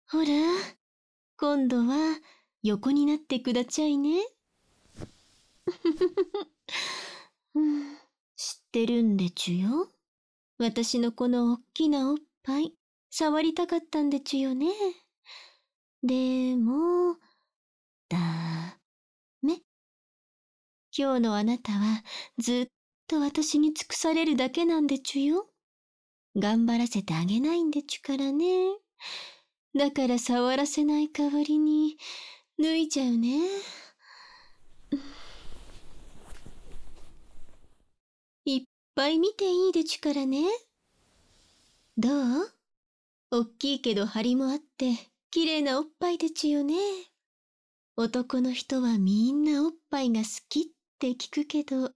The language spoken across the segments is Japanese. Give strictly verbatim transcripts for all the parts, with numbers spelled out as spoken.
ほら、今度は横になってくだちゃいね。うん、知ってるんでちゅよ。私のこのおっきなおっぱい、触りたかったんでちゅよね。でも、だめ。今日のあなたはずっと私に尽くされるだけなんでちゅよ。頑張らせてあげないんでちゅからね。だから触らせない代わりに脱いじゃうね。いっぱい見ていいでちゅからね。どう？おっきいけど張りもあって綺麗なおっぱいでちゅよね。男の人はみんなおっぱいが好きって聞くけど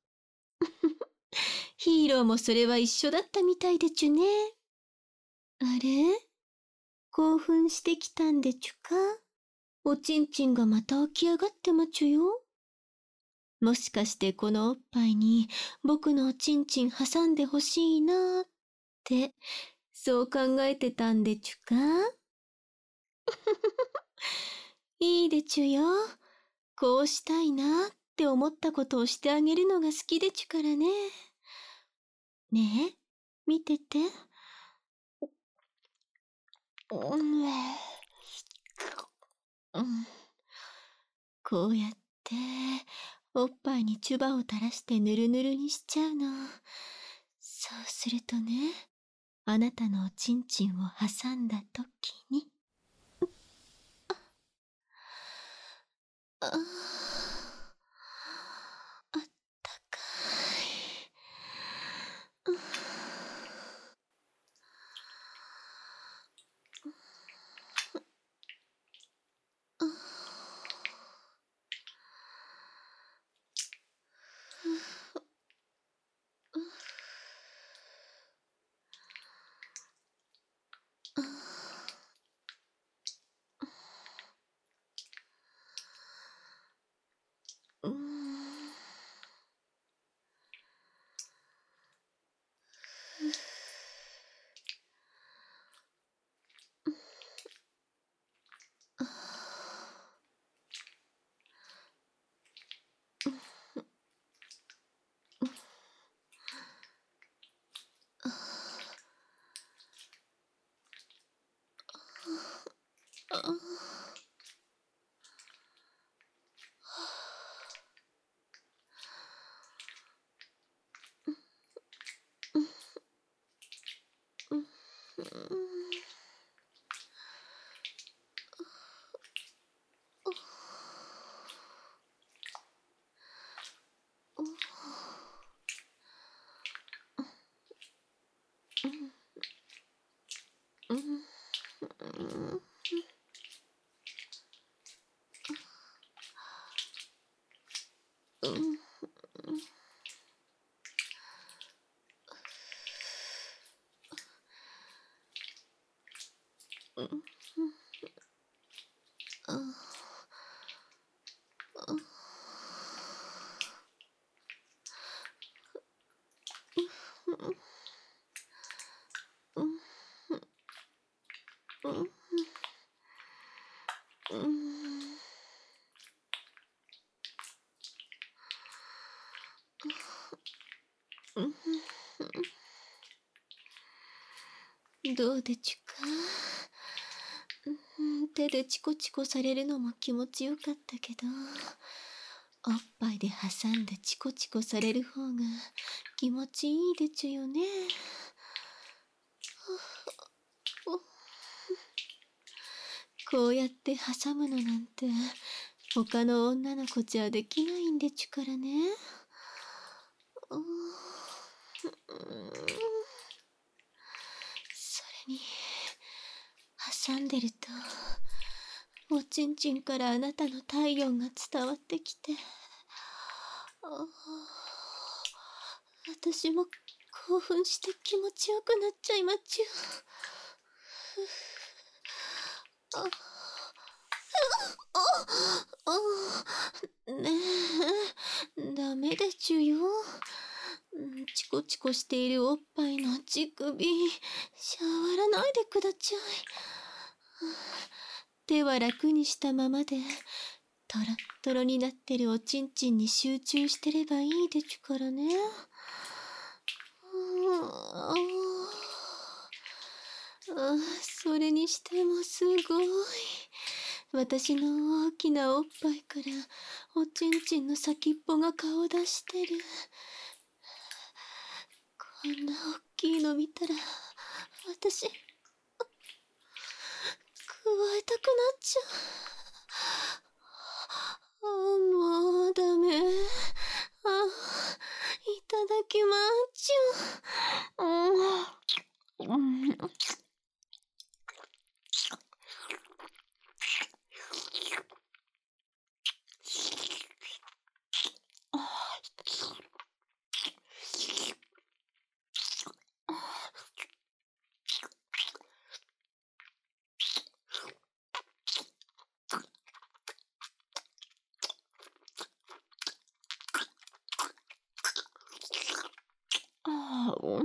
ヒーローもそれは一緒だったみたいでちゅね。あれ？興奮してきたんでちゅか？おちんちんがまた起き上がってまちゅよ。もしかしてこのおっぱいに僕のおちんちん挟んでほしいなーって、そう考えてたんでちゅか？いいでちゅよ。こうしたいなって思ったことをしてあげるのが好きでちゅからね。ねえ、見てて。うん、こうやっておっぱいにチュバを垂らしてぬるぬるにしちゃうの。そうするとね、あなたのおちんちんを挟んだときに、ああ、あったかい。うんうん。どうでちゅか？手でチコチコされるのも気持ちよかったけど、おっぱいで挟んでチコチコされる方が気持ちいいでちゅよね。こうやって挟むのなんて他の女の子じゃできないんでちゅからね。それに挟んでるとおちんちんからあなたの体温が伝わってきて、私も興奮して気持ちよくなっちゃいまちゅ。ああねえ、ダメでちゅよ。チコチコしているおっぱいの乳首、触らないでくだちゃい。 手は楽にしたままで、トロットロになってるおちんちんに集中してればいいでちゅからね。ああ、それにしてもすごい。私の大きなおっぱいからおちんちんの先っぽが顔出してる。こんな大きいの見たら私、くわえたくなっちゃう。あ、もうダメ。あ、いただきまーちゅ。うん。うん。ああ、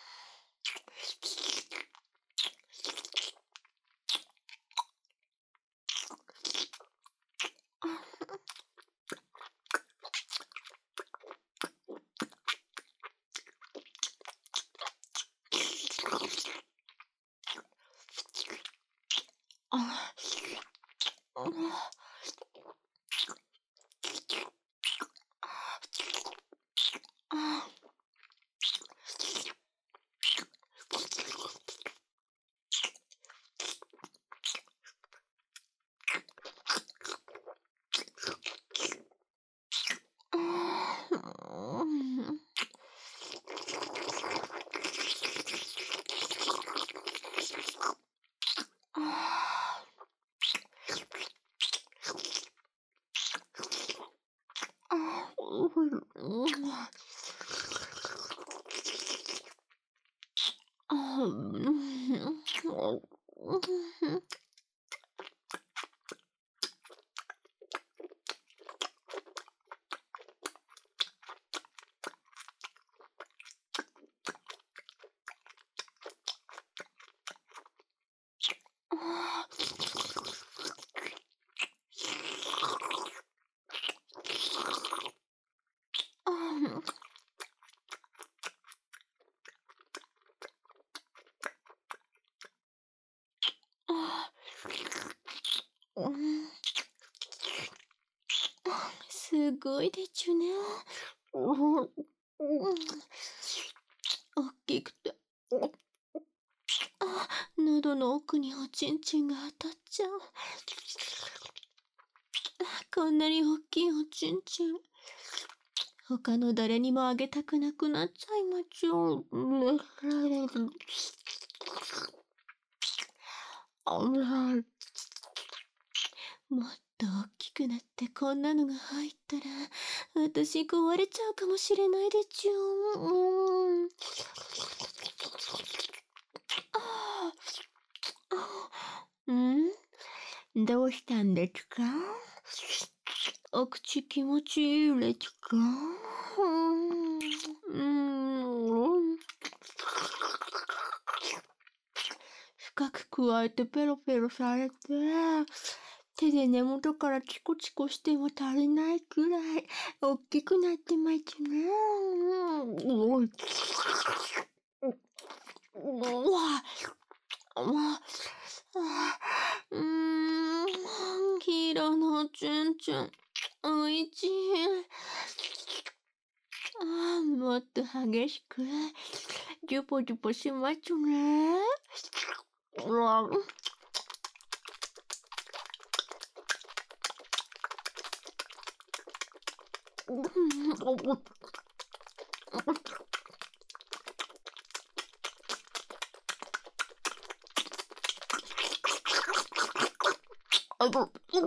すごいでちゅね。おっきくて、あ、喉の奥におちんちんが当たっちゃう。こんなに大きいおちんちん、他の誰にもあげたくなくなっちゃいまちゅ。もっと大きくなってこんなのが入ったら私壊れちゃうかもしれないでちゅ。うん。ん？どうしたんですか？お口気持ちいいですか？うん。深く加えてペロペロされて、手で根元からチコチコしても足りないくらい大きくなってますね。うわ、うーん、黄色のチュンチュン、おいしい。あ、もっと激しく、ジュポジュポしますね。うわ。あぶ、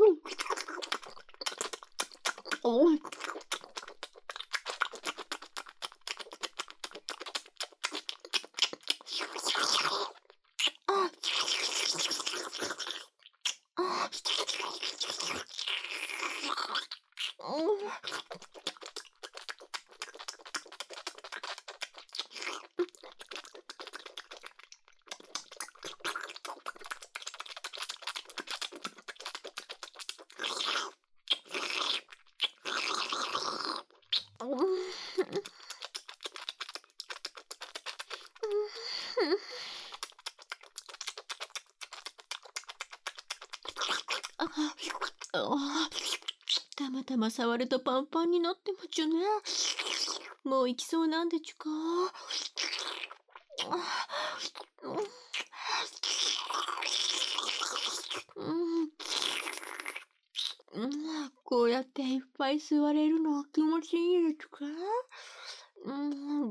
おい。 あたまたま触るとパンパンになってもちゅね。もう行きそうなんでちゅか。うんうん、こうやっていっぱい座れるのは気持ちいいですか？うん、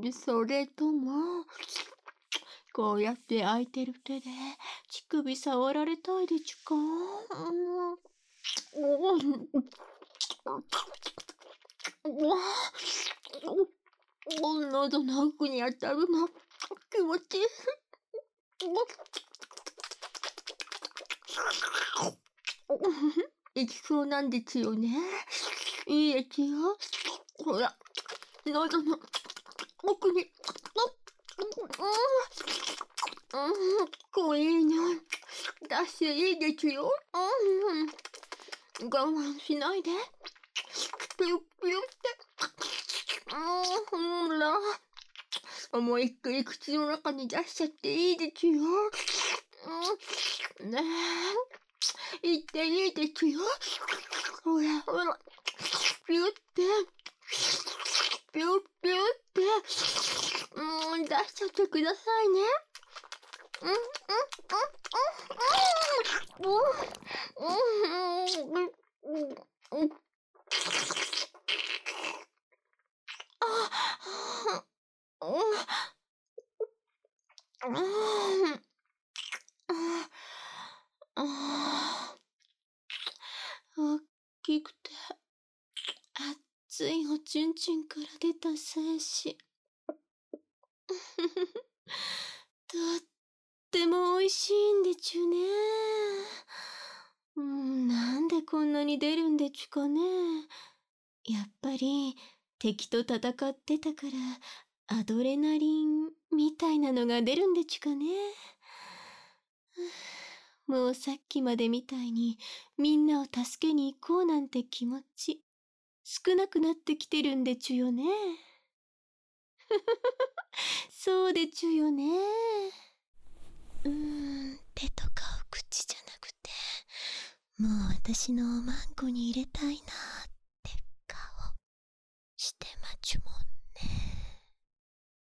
それとも、こうやって空いてる手で乳首触られたいでちゅか？うん、うん、うん、喉の奥に当たるの気持ちいい。いきそうなんですよね。いいですよ。ほら、喉の奥に。うん、うん、こういい匂い。出していいですよ。うん、我慢しないで。ピュッピュって。うん、ほら。思いっきり口の中に出しちゃっていいですよ。うん、ねえ。言っていいですよ。ほらほら。ピュって。ピュッピュって。うん、出しちゃってくださいね。うん、うん、うん、うん、うん、うん、うん、うん、うん。あ、うん、うん。ああ、大きくて熱いおちんちんから出た精子。とっても美味しいんでちゅね。うん、なんでこんなに出るんでちゅかね。やっぱり敵と戦ってたからアドレナリンみたいなのが出るんでちゅかね。もうさっきまでみたいにみんなを助けに行こうなんて気持ち少なくなってきてるんでちゅよね。そうでちゅよね。うーん、手とかを口じゃなくて、もう私のおまんこに入れたいな。